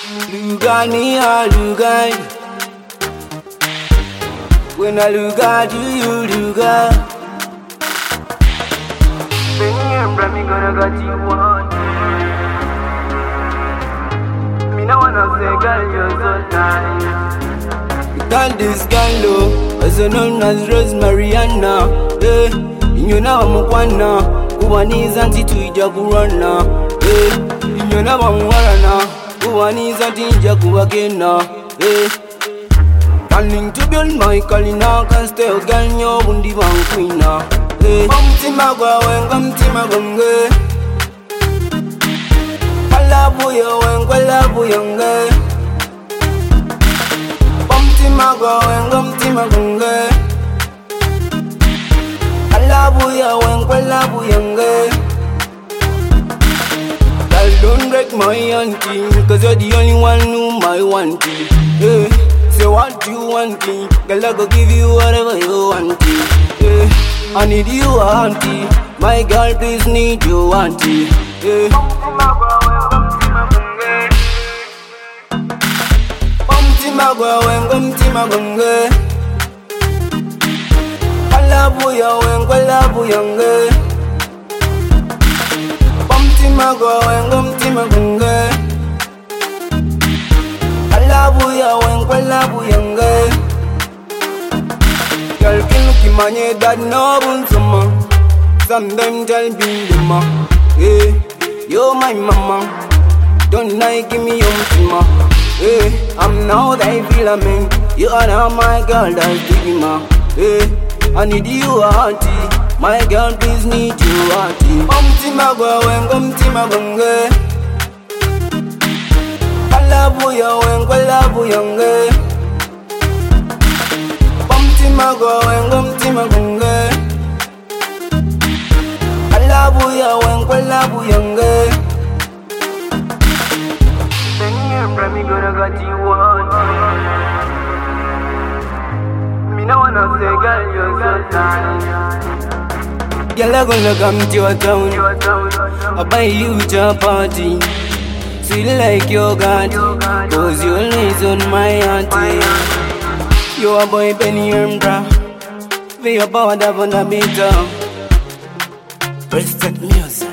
Lugani, Lugani. When I look at you, you look at. Me gonna get you one. Me no wanna say, girl, you're so nice. You got this girl, low, also known as Rosemariana. You know I'm Kwana. Kuwaniza ntituija kurana. You know I'm Warana. Kuwaniza tinja kuwagena. Planning to build my kalina. Can still girl, you're wundi one queen. Mtima gwa wenga mtima gonge. Kalabu yo wenga labu yonge. Mtima gwa wenga mtima gonge. Kalabu yo wenga labu yonge. Girl, don't break my auntie, cause you're the only one who I want it. Say what you want me, girl, I go give you whatever you want it. I need you, auntie. My girl, please need you, auntie. Mtima wenga mtima gonge. Kalabu ya wenga labu yonge. Mtima wenga mtima gonge. Kalabu ya wenga labu yonge. Girl, can you keep my head that no bunsama? Sometimes I'll be the ma. You're my mama. Don't like give me your tima. I'm now that I feel a man. You are now my girl, that's the ma. I need you, auntie. My girl, please need you, auntie. Mtima gwa wenga mtima gonge. Kalabu ya wenga labu yonge. Mtima gwa wenga mtima gonge. Kalabu ya wenga labu yonge. Me gonna get you one. Me no wanna say, girl, you're so nice. Girl, I'm gonna come to your town. I'll buy you a party. Sweet like yogurt, cause you're always on my auntie. You a boy Benny Bra. For your power that wanna beat up. Respect music.